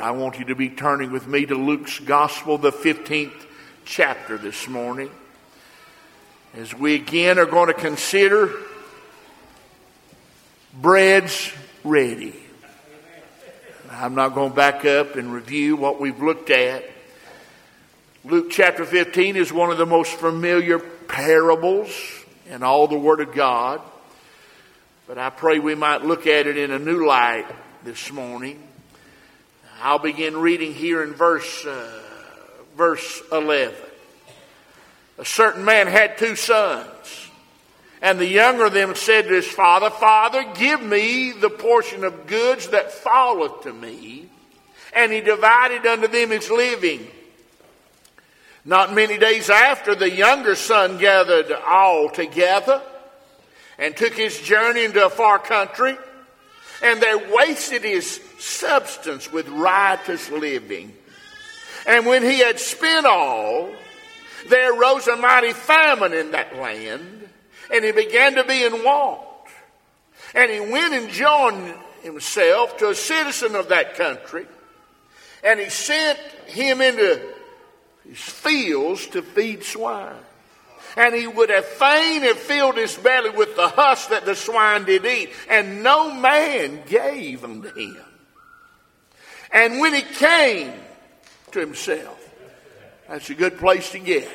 I want you to be turning with me to Luke's Gospel, the 15th chapter this morning, as we again are going to consider bread's ready. I'm not going to back up and review what we've looked at. Luke chapter 15 is one of the most familiar parables in all the Word of God. But I pray we might look at it in a new light this morning. I'll begin reading here in verse 11. A certain man had 2 sons, and the younger of them said to his father, Father, give me the portion of goods that falleth to me. And he divided unto them his living. Not many days after, the younger son gathered all together and took his journey into a far country, and there wasted his substance with riotous living. And when he had spent all, there arose a mighty famine in that land, and he began to be in want. And he went and joined himself to a citizen of that country, and he sent him into his fields to feed swine. And he would have fain have filled his belly with the husk that the swine did eat, and no man gave unto him. And when he came to himself, that's a good place to get.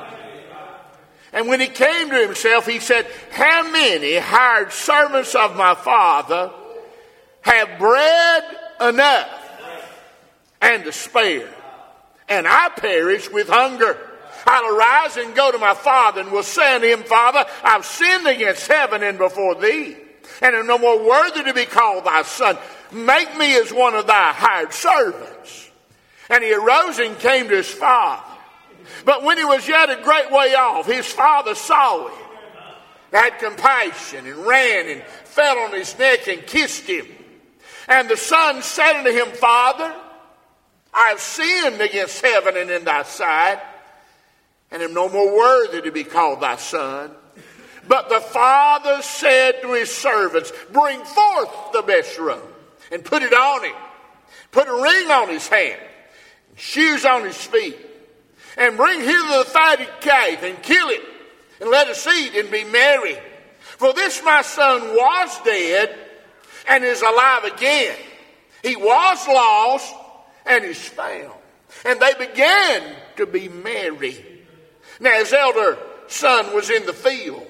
And when he came to himself, he said, how many hired servants of my father have bread enough and to spare, and I perish with hunger? I'll arise and go to my father, and will say unto him, Father, I've sinned against heaven and before thee, and am no more worthy to be called thy son. Make me as one of thy hired servants. And he arose and came to his father. But when he was yet a great way off, his father saw him, had compassion, and ran and fell on his neck and kissed him. And the son said unto him, Father, I have sinned against heaven and in thy sight, and am no more worthy to be called thy son. But the father said to his servants, bring forth the best robe, and put it on him. Put a ring on his hand, and shoes on his feet. And bring hither the fatted calf, and kill it, and let us eat and be merry. For this my son was dead, and is alive again. He was lost, and is found. And they began to be merry. Now his elder son was in the field.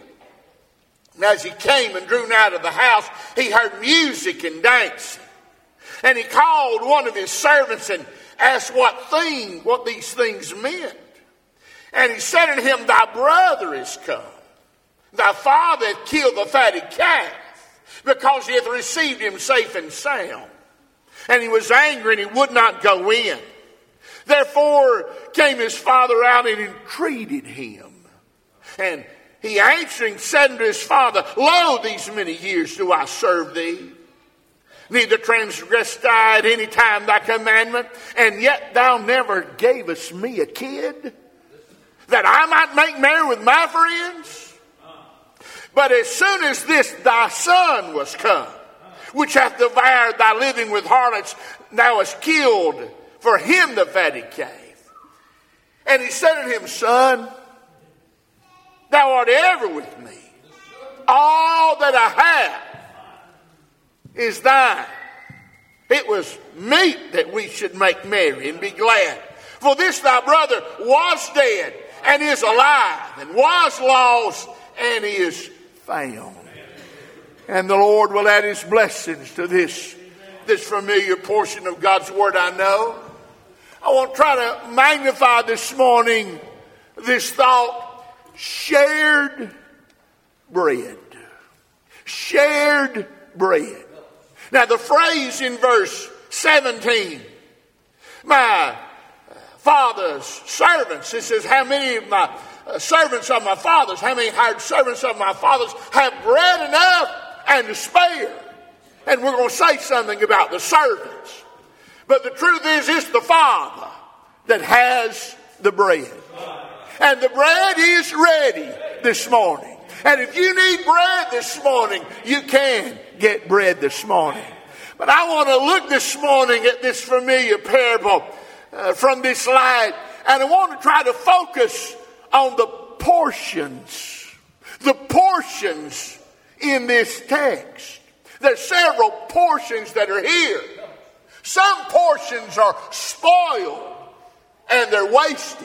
And as he came and drew nigh to the house, he heard music and dancing. And he called one of his servants and asked what these things meant. And he said unto him, thy brother is come. Thy father hath killed the fatted calf, because he hath received him safe and sound. And he was angry, and he would not go in. Therefore came his father out and entreated him. And he answering said unto his father, Lo, these many years do I serve thee, neither transgressed I at any time thy commandment, and yet thou never gavest me a kid, that I might make merry with my friends. But as soon as this thy son was come, which hath devoured thy living with harlots, thou hast killed for him the fatted calf. And he said unto him, Son, thou art ever with me. All that I have is thine. It was meet that we should make merry and be glad. For this thy brother was dead, and is alive, and was lost, and is found. And the Lord will add his blessings to this familiar portion of God's Word, I know. I want to try to magnify this morning this thought, shared bread. Shared bread. Now the phrase in verse 17, my father's servants, it says, how many of my servants of my father's, how many hired servants of my father's have bread enough and to spare? And we're going to say something about the servants. But the truth is, it's the Father that has the bread. And the bread is ready this morning. And if you need bread this morning, you can get bread this morning. But I want to look this morning at this familiar parable from this light. And I want to try to focus on the portions. The portions in this text. There's several portions that are here. Some portions are spoiled and they're wasted.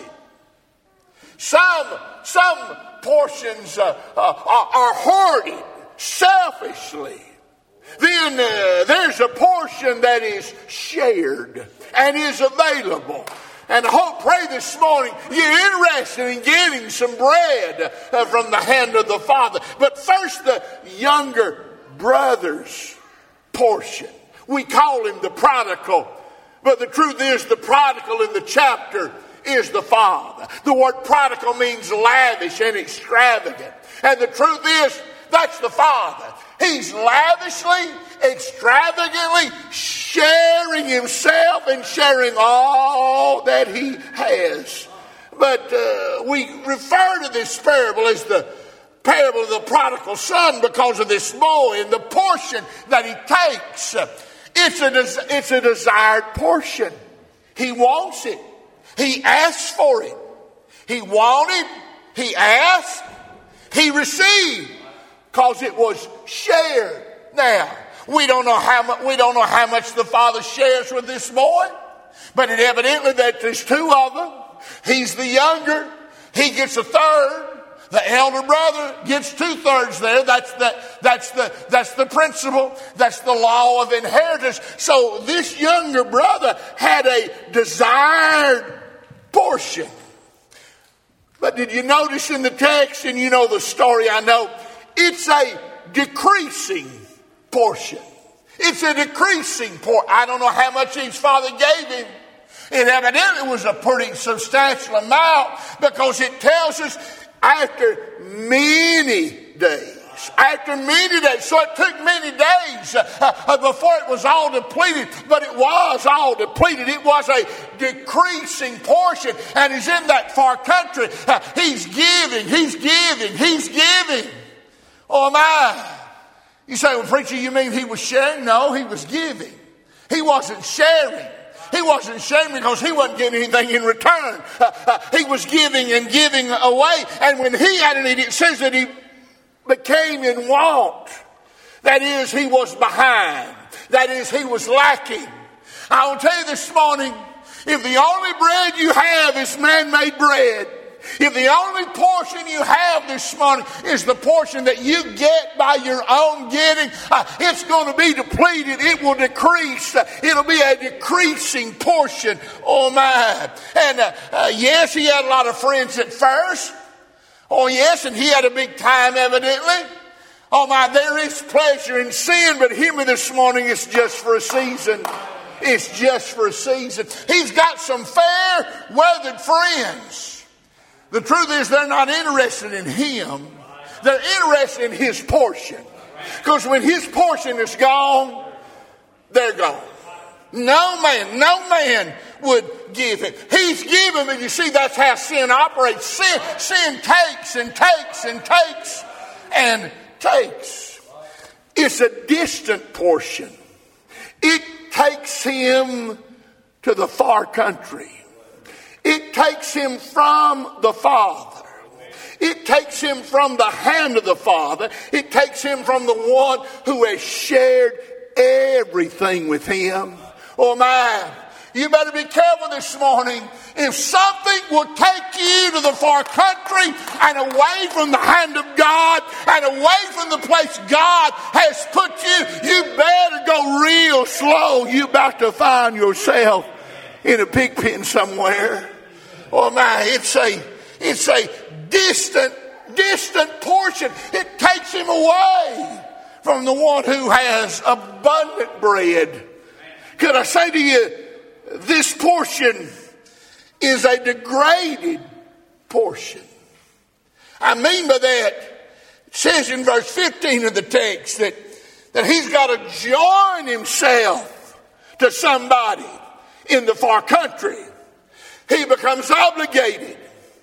Some portions are hoarded selfishly. Then there's a portion that is shared and is available. And I pray this morning you're interested in getting some bread from the hand of the Father. But first, the younger brother's portion. We call him the prodigal. But the truth is, the prodigal in the chapter is the father. The word prodigal means lavish and extravagant. And the truth is, that's the father. He's lavishly, extravagantly sharing himself and sharing all that he has. But we refer to this parable as the parable of the prodigal son because of this boy and the portion that he takes. It's a desired portion. He wants it. He asks for it. He wanted, he asked, he received, because it was shared. Now, we don't know how much the father shares with this boy, but it evidently that there's two of them. He's the younger. He gets a third. The elder brother gets 2/3 there. That's the principle. That's the law of inheritance. So this younger brother had a desired portion. But did you notice in the text, and you know the story, I know, it's a decreasing portion. It's a decreasing portion. I don't know how much his father gave him. It evidently was a pretty substantial amount, because it tells us after many days. After many days. So it took many days before it was all depleted. But it was all depleted. It was a decreasing portion. And he's in that far country. He's giving. Oh my. You say, well, preacher, you mean he was sharing? No, he was giving. He wasn't sharing. He wasn't sharing because he wasn't getting anything in return. He was giving and giving away. And when he had any, it says that he became in want. That is, he was behind. That is, he was lacking. I will tell you this morning, if the only bread you have is man-made bread, if the only portion you have this morning is the portion that you get by your own getting, it's going to be depleted. It will decrease. It'll be a decreasing portion. Oh my. And yes, he had a lot of friends at first. Oh yes, and he had a big time evidently. Oh my, there is pleasure in sin, but hear me this morning, it's just for a season. It's just for a season. He's got some fair-weathered friends. The truth is, they're not interested in him. They're interested in his portion. Because when his portion is gone, they're gone. No man would give it. He's given, and you see, that's how sin operates. Sin takes and takes and takes and takes. It's a distant portion. It takes him to the far country. It takes him from the Father. It takes him from the hand of the Father. It takes him from the one who has shared everything with him. Oh my, you better be careful this morning. If something will take you to the far country and away from the hand of God and away from the place God has put you, you better go real slow. You're about to find yourself in a pig pen somewhere. Oh my, it's a distant portion. It takes him away from the one who has abundant bread. Could I say to you, this portion is a degraded portion. I mean by that, it says in verse 15 of the text that he's got to join himself to somebody in the far country. He becomes obligated.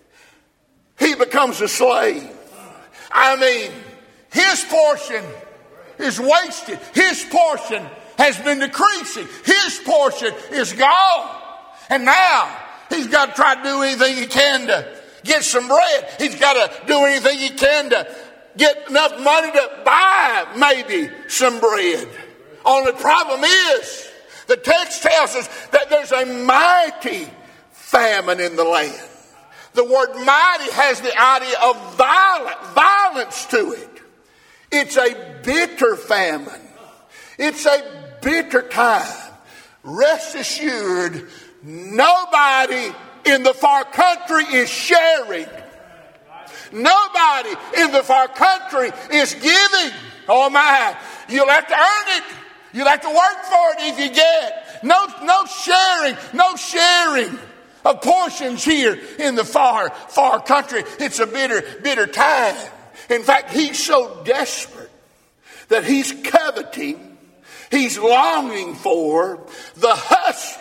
He becomes a slave. I mean, his portion is wasted. His portion has been decreasing. His portion is gone. And now he's got to try to do anything he can to get some bread. He's got to do anything he can to get enough money to buy maybe some bread. Only problem is, the text tells us that there's a mighty famine in the land. The word mighty has the idea of violence to it. It's a bitter famine. It's a bitter time. Rest assured, nobody in the far country is sharing. Nobody in the far country is giving. Oh my, you'll have to earn it. You'll have to work for it if you get. No sharing of portions here in the far country. It's a bitter time. In fact, he's so desperate that he's coveting, he's longing for the husk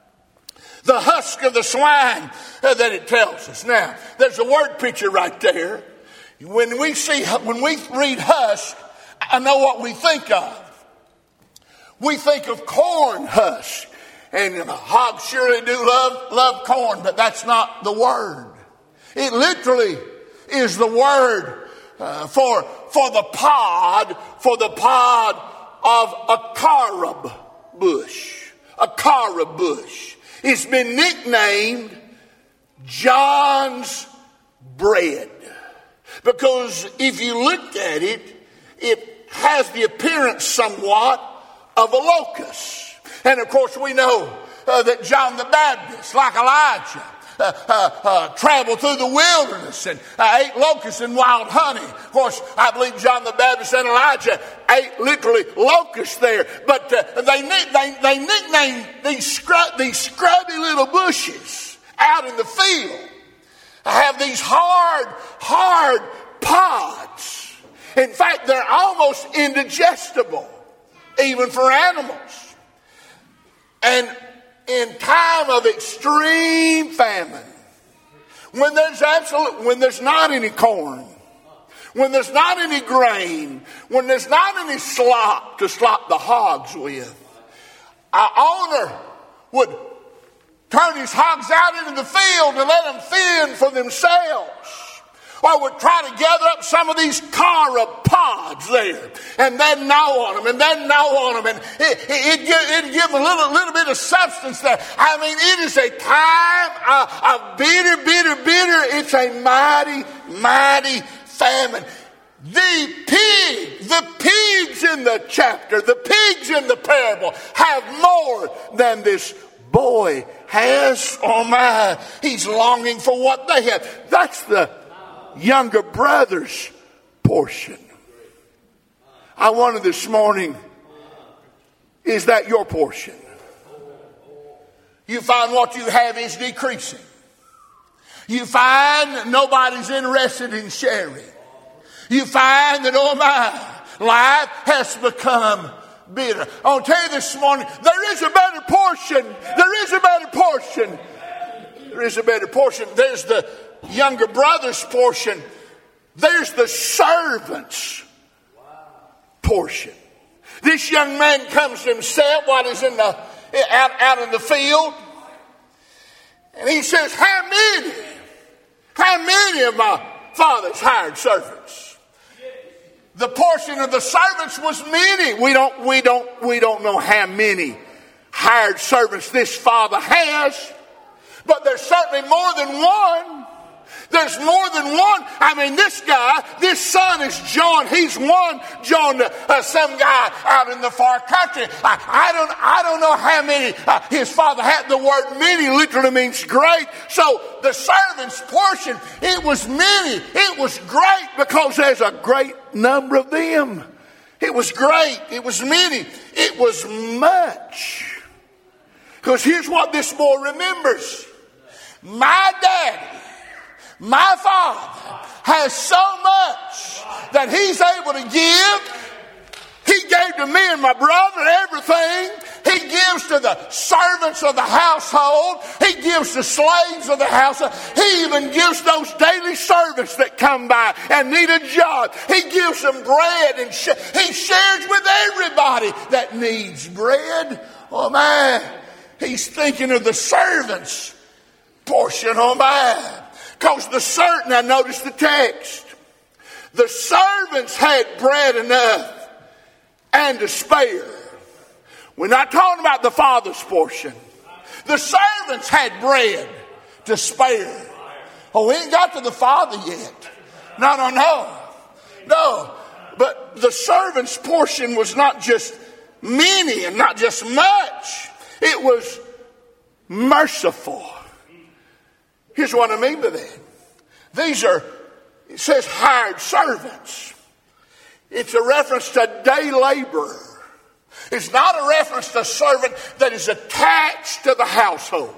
of the swine that it tells us. Now, there's a word picture right there. When we read husk, I know what we think of. We think of corn husk. And hogs surely do love corn, but that's not the word. It literally is the word for the pod of a carob bush. A carob bush. It's been nicknamed John's bread. Because if you looked at it, it has the appearance somewhat of a locust. And of course we know that John the Baptist, like Elijah, traveled through the wilderness and ate locusts and wild honey. Of course, I believe John the Baptist and Elijah ate literally locusts there. But they nicknamed these scrubby little bushes out in the field. Have these hard pods. In fact, they're almost indigestible, even for animals. And in time of extreme famine, when there's not any corn, when there's not any grain, when there's not any slop to slop the hogs with, our owner would turn his hogs out into the field and let them fend for themselves. Or would try to gather up some of these carob pods there and then gnaw on them and then gnaw on them. And it'd give them a little bit of substance there. I mean, it is a time of bitter. It's a mighty famine. The pigs in the chapter, the pigs in the parable have more than this boy has. Oh my, he's longing for what they have. That's the younger brother's portion. I wonder this morning, is that your portion? You find what you have is decreasing. You find nobody's interested in sharing. You find that, oh my, life has become bitter. I'll tell you this morning, there is a better portion. There is a better portion. There is a better portion. There's the younger brother's portion. There's the servant's portion. This young man comes to himself while he's out in the field, and he says, how many of my father's hired servants? The portion of the servants was many. We don't know how many hired servants this father has, but there's certainly more than one. There's more than one. I mean, this son is John. He's one John, some guy out in the far country. I don't know how many his father had. The word many literally means great. So the servant's portion, it was many. It was great because there's a great number of them. It was great. It was many. It was much. Because here's what this boy remembers. My daddy, my father, has so much that he's able to give. He gave to me and my brother everything. He gives to the servants of the household. He gives to slaves of the household. He even gives those daily servants that come by and need a job. He gives them bread, and he shares with everybody that needs bread. Oh man, he's thinking of the servants' portion. Oh man, because now notice the text. The servants had bread enough and to spare. We're not talking about the father's portion. The servants had bread to spare. Oh, we ain't got to the father yet. No. But the servant's portion was not just many and not just much. It was merciful. Here's what I mean by that. These are, it says hired servants. It's a reference to day laborer. It's not a reference to a servant that is attached to the household.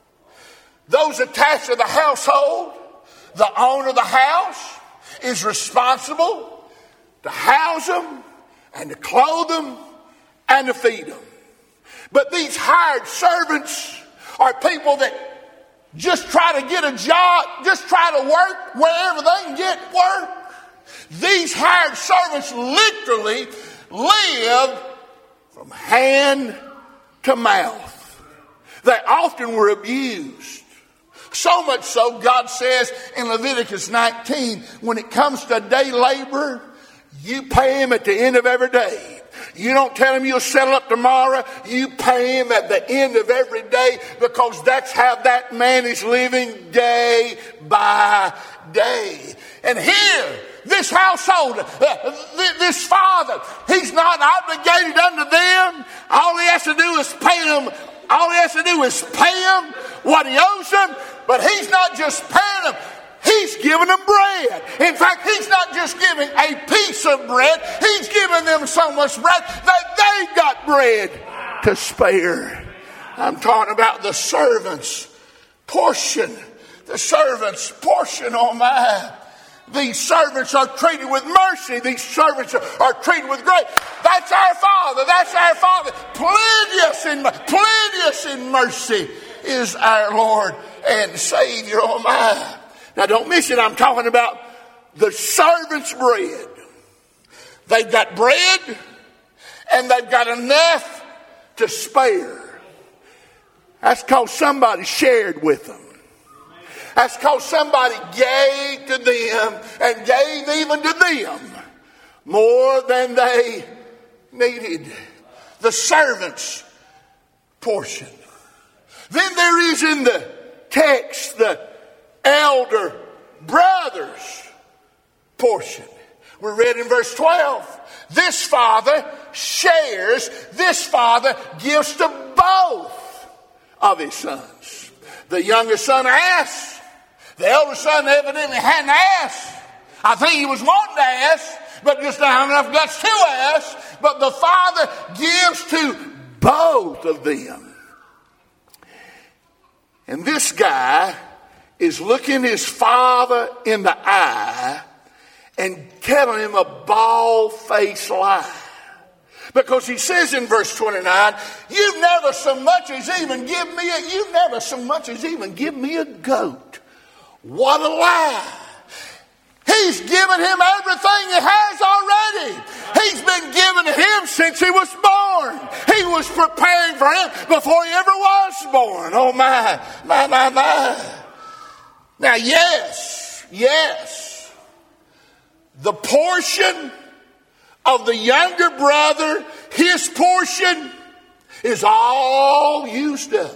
Those attached to the household, the owner of the house is responsible to house them and to clothe them and to feed them. But these hired servants are people that just try to get a job, just try to work wherever they can get work. These hired servants literally live from hand to mouth. They often were abused. So much so, God says in Leviticus 19, when it comes to day labor, you pay him at the end of every day. You don't tell him you'll settle up tomorrow. You pay him at the end of every day, because that's how that man is living day by day. And here, this household, this father, he's not obligated unto them. All he has to do is pay them. All he has to do is pay them what he owes them. But he's not just paying them. He's giving them bread. In fact, he's not just giving a piece of bread. He's giving them so much bread that they got bread to spare. I'm talking about the servant's portion. The servant's portion, oh my. These servants are treated with mercy. These servants are treated with grace. That's our Father. That's our Father. Plenteous in mercy is our Lord and Savior, oh my. Now don't miss it. I'm talking about the servant's bread. They've got bread and they've got enough to spare. That's because somebody shared with them. That's because somebody gave to them and gave even to them more than they needed. The servant's portion. Then there is in the text the elder brother's portion. We read in verse 12. This father shares, this father gives to both of his sons. The youngest son asked. The elder son evidently hadn't asked. I think he was wanting to ask, but just not have enough guts to ask. But the father gives to both of them. And this guy is looking his father in the eye and telling him a bald-faced lie. Because he says in verse 29, you've never so much as even give me a goat. What a lie. He's given him everything he has already. He's been given to him since he was born. He was preparing for him before he ever was born. Oh my. Now yes, the portion of the younger brother, his portion is all used up.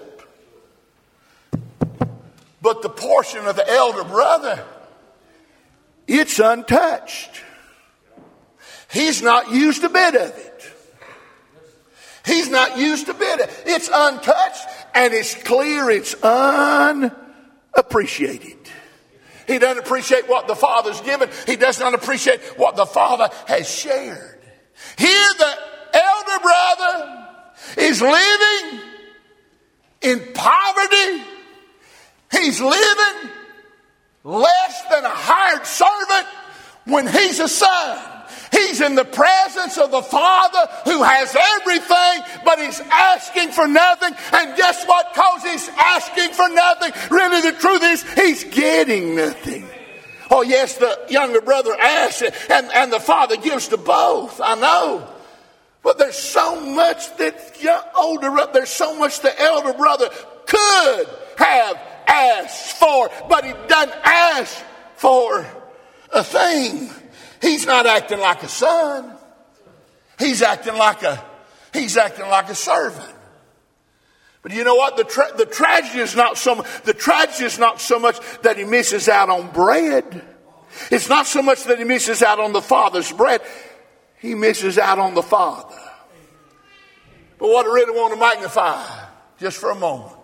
But the portion of the elder brother, it's untouched. He's not used a bit of it. He's not used a bit of it. It's untouched, and it's clear it's unappreciated. He doesn't appreciate what the Father's given. He does not appreciate what the Father has shared. Here the elder brother is living in poverty. He's living less than a hired servant when he's a son. He He's in the presence of the Father who has everything, but he's asking for nothing. And guess what? Because he's asking for nothing, really the truth is he's getting nothing. Oh yes, the younger brother asks and the father gives to both. I know. But there's so much that there's so much the elder brother could have asked for, but he doesn't ask for a thing. He's not acting like a son. He's acting like a servant. But you know what? The tragedy is not so much that he misses out on bread. It's not so much that he misses out on the Father's bread. He misses out on the Father. But what I really want to magnify, just for a moment,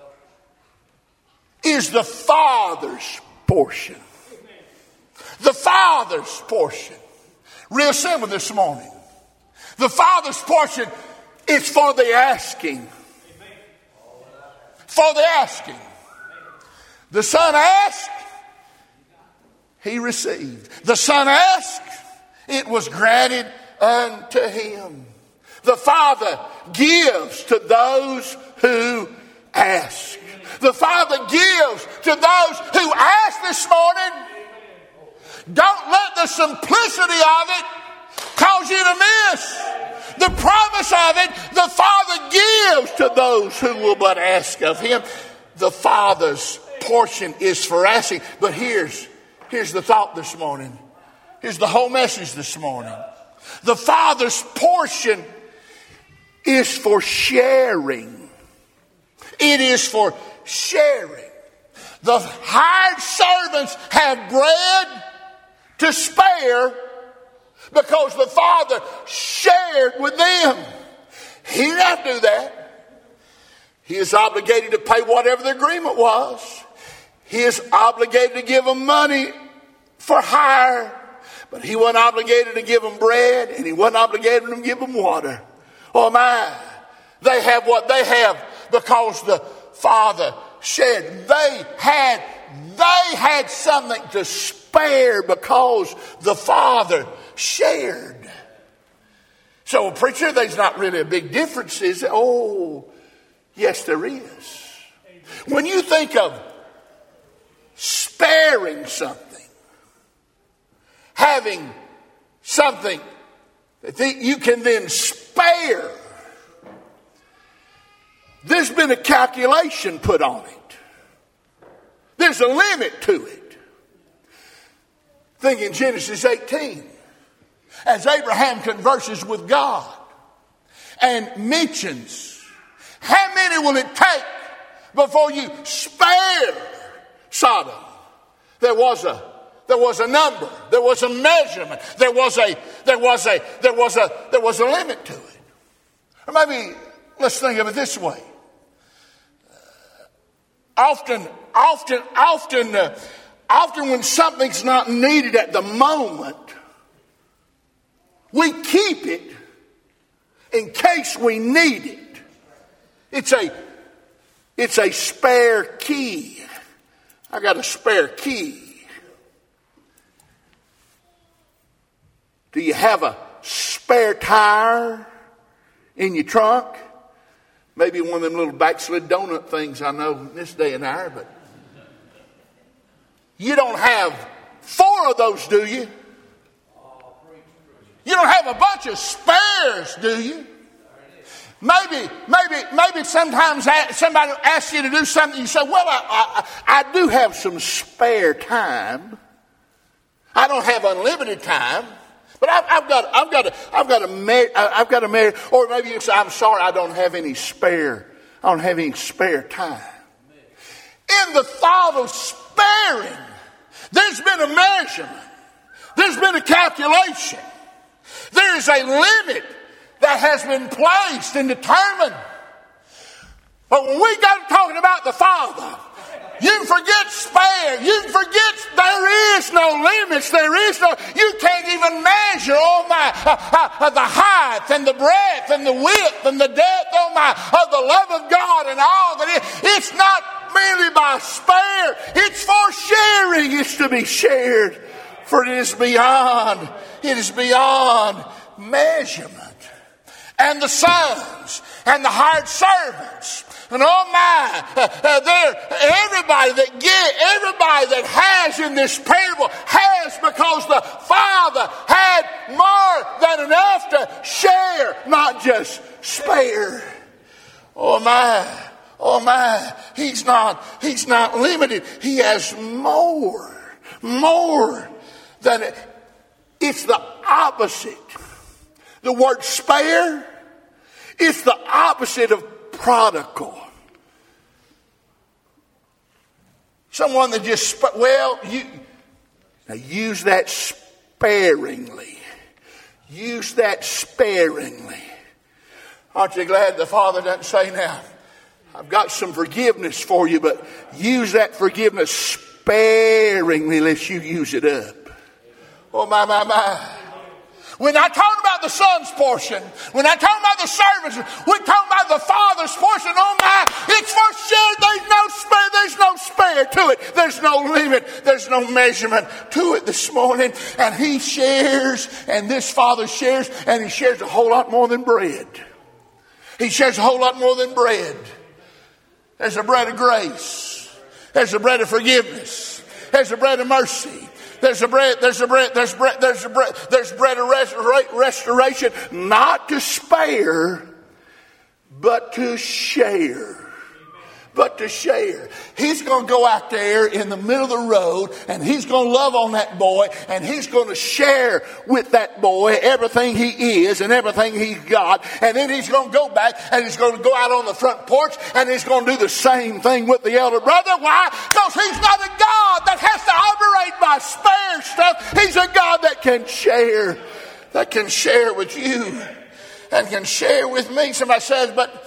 is the Father's portion. The Father's portion. Real simple this morning. The Father's portion is for the asking. For the asking. The Son asked, he received. The Son asked, it was granted unto him. The Father gives to those who ask. The Father gives to those who ask this morning. Don't let the simplicity of it cause you to miss the promise of it. The Father gives to those who will but ask of him. The Father's portion is for asking. But here's the thought this morning. Here's the whole message this morning. The Father's portion is for sharing. It is for sharing. The hired servants have bread to spare because the Father shared with them. He did not do that. He is obligated to pay whatever the agreement was. He is obligated to give them money for hire, but he wasn't obligated to give them bread, and he wasn't obligated to give them water. Oh my, they have what they have because the Father shared. They had something to spare because the Father shared. So, preacher, there's not really a big difference, is it? Oh, yes, there is. When you think of sparing something, having something that you can then spare, there's been a calculation put on it. There's a limit to it. Think in Genesis 18, as Abraham converses with God and mentions, how many will it take before you spare Sodom? There was a number. There was a measurement. There was a limit to it. Or maybe let's think of it this way. Often when something's not needed at the moment, we keep it in case we need it. It's a spare key. I got a spare key. Do you have a spare tire in your trunk? Maybe one of them little backslid donut things I know in this day and hour, but you don't have 4 of those, do you? You don't have a bunch of spares, do you? Maybe sometimes somebody asks you to do something, you say, well, I do have some spare time. I don't have unlimited time. But I've got a marriage, or maybe you say, I'm sorry, I don't have any spare time. In the thought of sparing, there's been a measurement. There's been a calculation. There's a limit that has been placed and determined. But when we go talking about the Father, you forget spare. You forget there is no limits. You can't even measure, the height and the breadth and the width and the depth, of the love of God and all that. It's not merely by spare. It's for sharing. It's to be shared For it is beyond measurement. And the sons and the hired servants, and oh my, everybody that has in this parable has, because the Father had more than enough to share, not just spare. Oh my, he's not limited. He has more than it. It's the opposite. The word spare, it's the opposite of prodigal. Someone that just, now use that sparingly. Use that sparingly. Aren't you glad the Father doesn't say, now, I've got some forgiveness for you, but use that forgiveness sparingly lest you use it up. Oh, my. We're not talking about the son's portion. We're not talking about the servants. We're talking about the Father's portion. Oh my, it's for sure. There's no spare to it. There's no limit. There's no measurement to it this morning. And he shares, and this Father shares, and he shares a whole lot more than bread. He shares a whole lot more than bread. There's a bread of grace. There's a bread of forgiveness. There's a bread of mercy. There's bread of restoration, not to spare, but to share. He's going to go out there in the middle of the road, and he's going to love on that boy, and he's going to share with that boy everything he is and everything he's got. And then he's going to go back, and he's going to go out on the front porch, and he's going to do the same thing with the elder brother. Why? Because he's not a God that has to operate by spare stuff. He's a God that can share with you and can share with me. Somebody says, but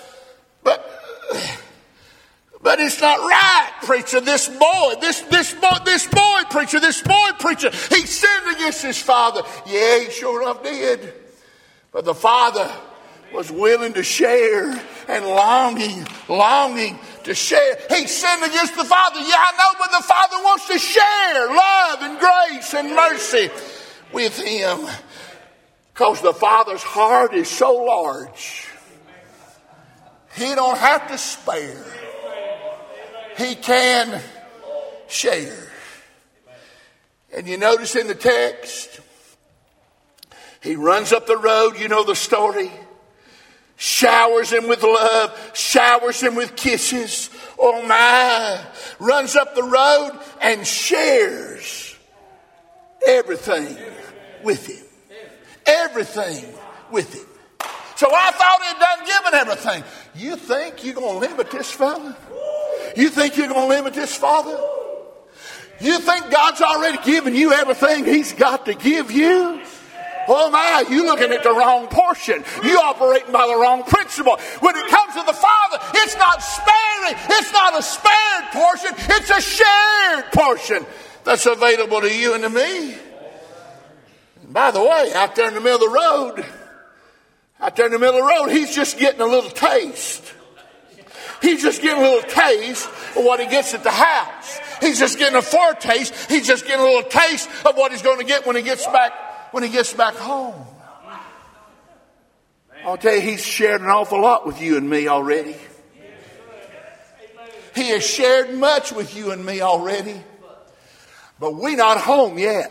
it's not right, preacher. This boy, preacher, he sinned against his father. Yeah, he sure enough did. But the father was willing to share and longing to share. He sinned against the father. Yeah, I know, but the father wants to share love and grace and mercy with him. Because the father's heart is so large. He don't have to spare. He can share. And you notice in the text, he runs up the road, you know the story, showers him with love, showers him with kisses. Oh my, runs up the road and shares everything with him. Everything with him. So I thought he'd done given everything. You think you're going to limit this fella? You think you're going to limit this father? You think God's already given you everything he's got to give you? Oh my, you looking at the wrong portion. You operating by the wrong principle. When it comes to the Father, it's not sparing. It's not a spared portion. It's a shared portion that's available to you and to me. And by the way, out there in the middle of the road, he's just getting a little taste. He's just getting a little taste of what he gets at the house. He's just getting a foretaste. He's just getting a little taste of what he's going to get when he gets back home. I'll tell you, he's shared an awful lot with you and me already. He has shared much with you and me already. But we're not home yet.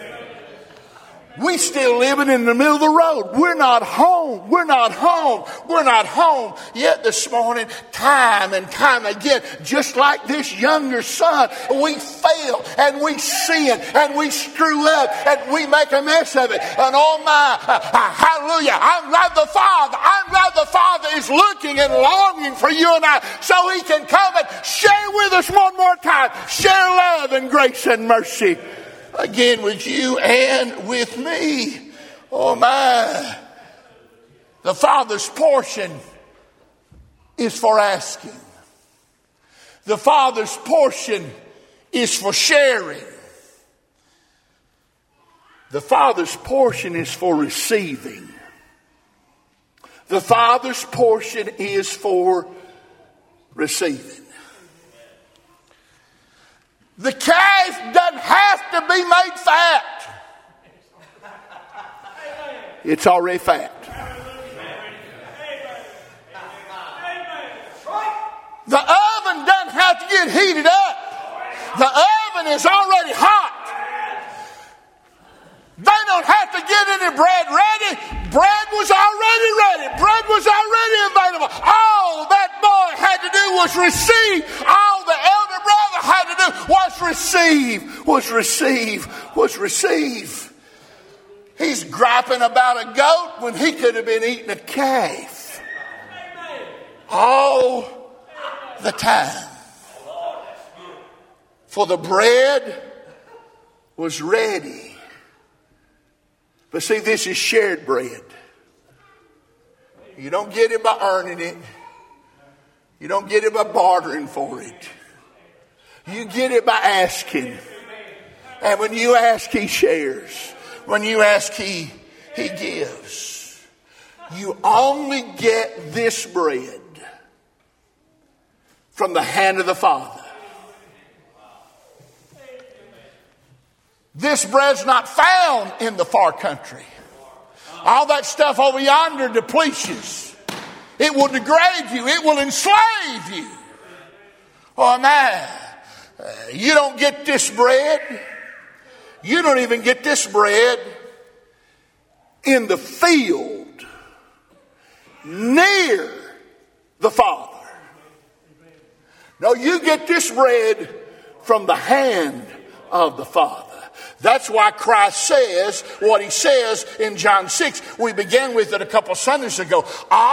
We still living in the middle of the road. We're not home. We're not home yet this morning. Time and time again, just like this younger son, we fail and we sin and we screw up and we make a mess of it. And oh my, hallelujah, I'm glad the Father is looking and longing for you and I, so he can come and share with us one more time. Share love and grace and mercy again with you and with me. Oh my. The Father's portion is for asking. The Father's portion is for sharing. The Father's portion is for receiving. The Father's portion is for receiving. The calf doesn't have to be made fat. It's already fat. The oven doesn't have to get heated up. The oven is already hot. They don't have to get any bread ready. Bread was already ready. Bread was already available. All that boy had to do was receive. All the elder brother had to do was receive. He's griping about a goat when he could have been eating a calf. All the time. For the bread was ready. But see, this is shared bread. You don't get it by earning it. You don't get it by bartering for it. You get it by asking. And when you ask, he shares. When you ask, he gives. You only get this bread from the hand of the Father. This bread's not found in the far country. All that stuff over yonder depletes. It will degrade you. It will enslave you. Oh man, you don't get this bread. You don't even get this bread in the field near the Father. No, you get this bread from the hand of the Father. That's why Christ says what he says in John 6. We began with it a couple Sundays ago.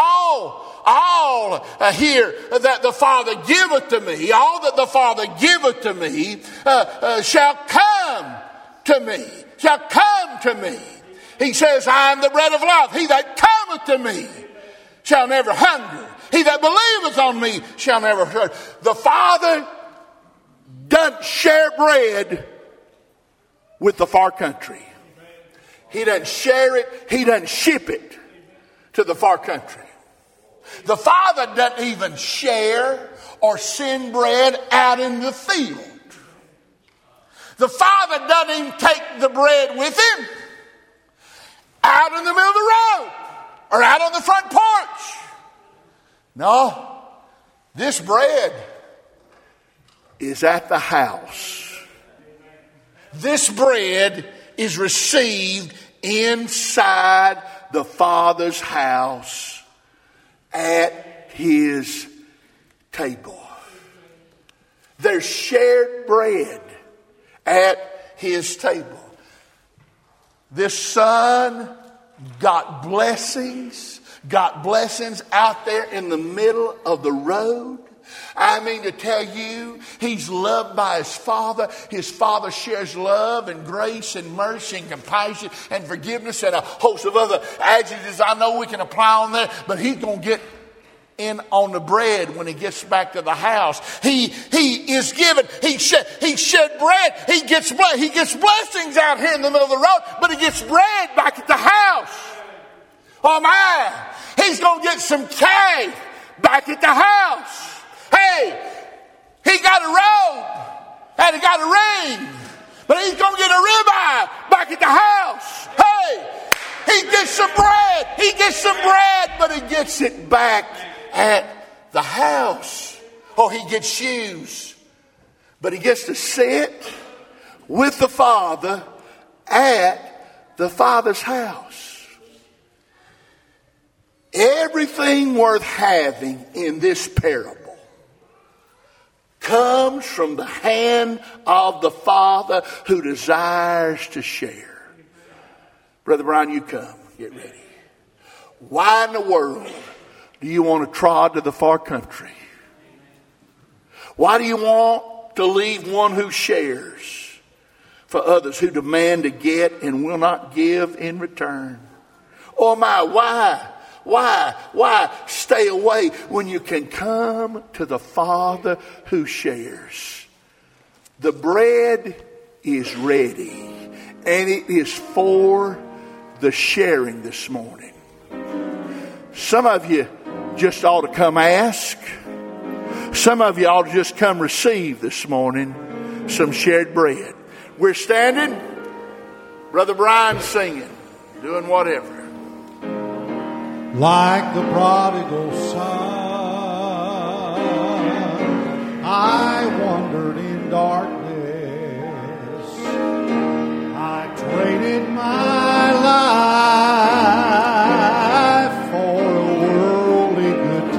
All here that the Father giveth to me, all that the Father giveth to me, shall come to me. Shall come to me. He says, I am the bread of life. He that cometh to me shall never hunger. He that believeth on me shall never hunger. The Father doesn't share bread with the far country. He doesn't share it. He doesn't ship it to the far country. The Father doesn't even share or send bread out in the field. The Father doesn't even take the bread with him out in the middle of the road or out on the front porch. No, this bread is at the house. This bread is received inside the Father's house at his table. There's shared bread at his table. This son got blessings out there in the middle of the road. I mean to tell you, he's loved by his Father. His Father shares love and grace and mercy and compassion and forgiveness and a host of other adjectives I know we can apply on there. But he's going to get in on the bread when he gets back to the house. He is given. He shed bread. He gets blessings out here in the middle of the road, but he gets bread back at the house. Oh my! He's going to get some calf back at the house. Hey, he got a robe and he got a ring, but he's going to get a ribeye back at the house. Hey, he gets some bread. He gets some bread, but he gets it back at the house. Oh, he gets shoes, but he gets to sit with the Father at the Father's house. Everything worth having in this parable comes from the hand of the Father who desires to share. Brother Brian, you come. Get ready. Why in the world do you want to trot to the far country? Why do you want to leave one who shares for others who demand to get and will not give in return? Oh my, why? Why stay away when you can come to the Father who shares? The bread is ready, and it is for the sharing this morning. Some of you just ought to come ask. Some of you ought to just come receive this morning. some shared bread. We're standing. Brother Brian singing, doing whatever. Like the prodigal son, I wandered in darkness. I traded my life for a worldly good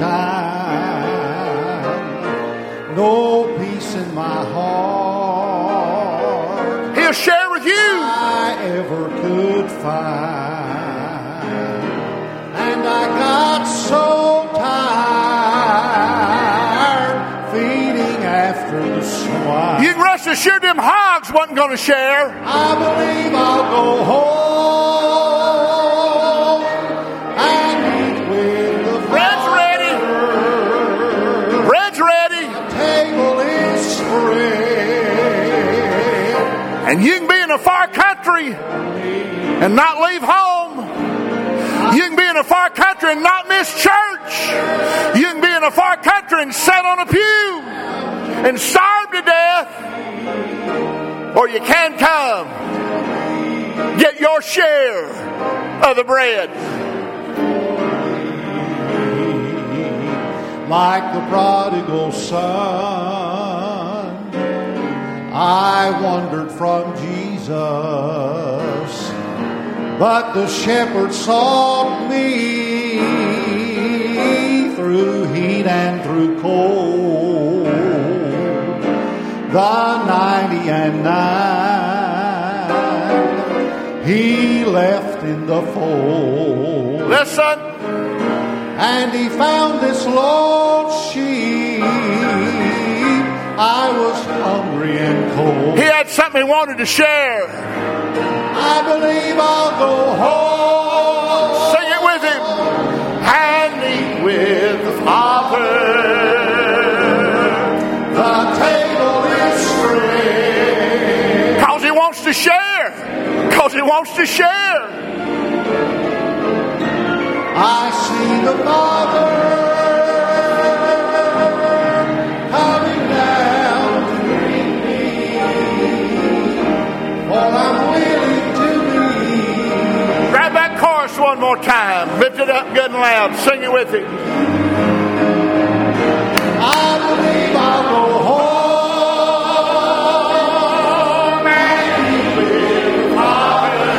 time. No peace in my heart. He'll share with you. I ever could find. And I got so tired feeding after the swine. You can rest assured them hogs wasn't going to share. I believe I'll go home and eat with the Bread's ready. Bread's ready. The table is spread. And you can be in a far country and not leave home. You can be in a far country and not miss church. You can be in a far country and sit on a pew and starve to death. Or you can come, get your share of the bread. Like the prodigal son, I wandered from Jesus. But the shepherd sought me through heat and through cold. The 99 he left in the fold. Listen. And he found this lost sheep. I was hungry and cold. He had something he wanted to share. I believe I'll go home. Sing it with him. And eat with the Father. The table is spread. Because he wants to share. Because he wants to share. I see the Father coming down to greet me. For I'm willing to be. Grab that chorus one more time. Lift it up good and loud. Sing it with him. I believe I'll go home and eat with the Father.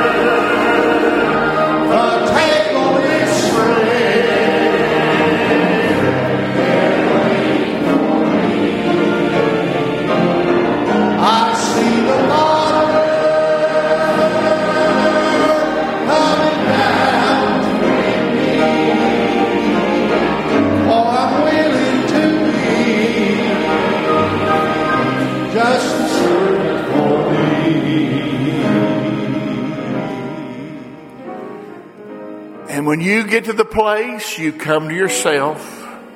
The table is spread. I see the Father coming down to meet me. For I'm willing to be just a servant for thee. And when you get to the place, you come to yourself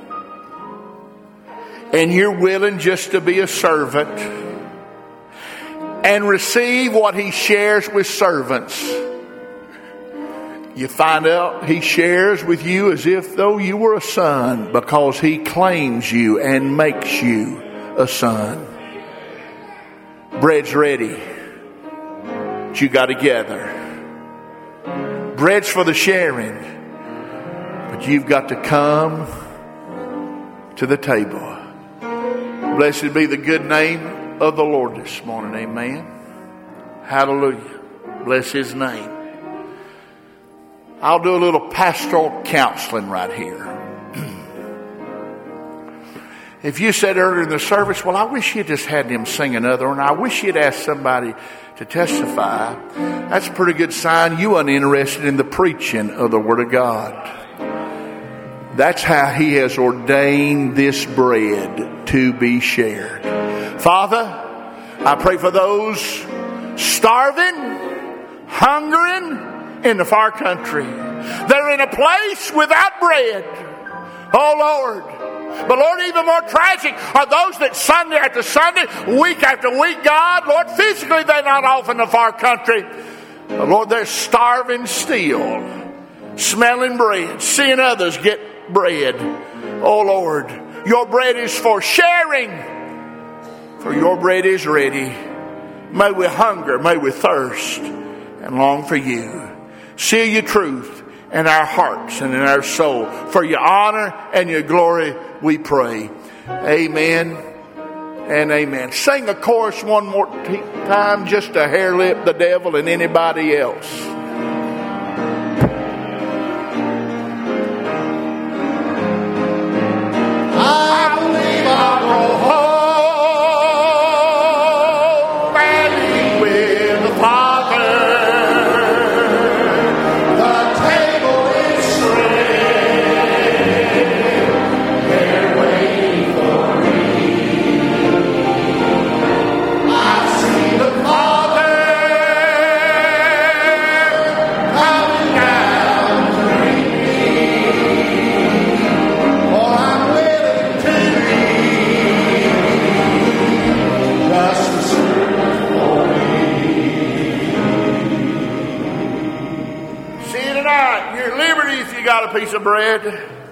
and you're willing just to be a servant and receive what he shares with servants. You find out he shares with you as if though you were a son, because he claims you and makes you a son. Bread's ready, but you got to gather. Bread's for the sharing, but you've got to come to the table. Blessed be the good name of the Lord this morning. Amen. Hallelujah. Bless his name. I'll do a little pastoral counseling right here. If you said earlier in the service, well, I wish you'd just had him sing another one. I wish you'd asked somebody to testify. That's a pretty good sign you weren't interested in the preaching of the Word of God. That's how he has ordained this bread to be shared. Father, I pray for those starving, hungering in the far country. They're in a place without bread. Oh, Lord. But Lord, even more tragic are those that Sunday after Sunday, week after week, God, Lord, physically they're not off in the far country. But Lord, they're starving still, smelling bread, seeing others get bread. Oh Lord, your bread is for sharing, For your bread is ready. May we hunger, may we thirst, and long for you. Seal your truth in our hearts and in our soul. For your honor and your glory, we pray. Amen and amen. Sing a chorus one more time just to hair lip the devil and anybody else. I believe I'll go home and eat with the Father. The table is spread. They're waiting for me. I see the Father coming down to greet me. For I'm willing to be just to serve for me. See you tonight. You're at liberty if you got a piece of bread.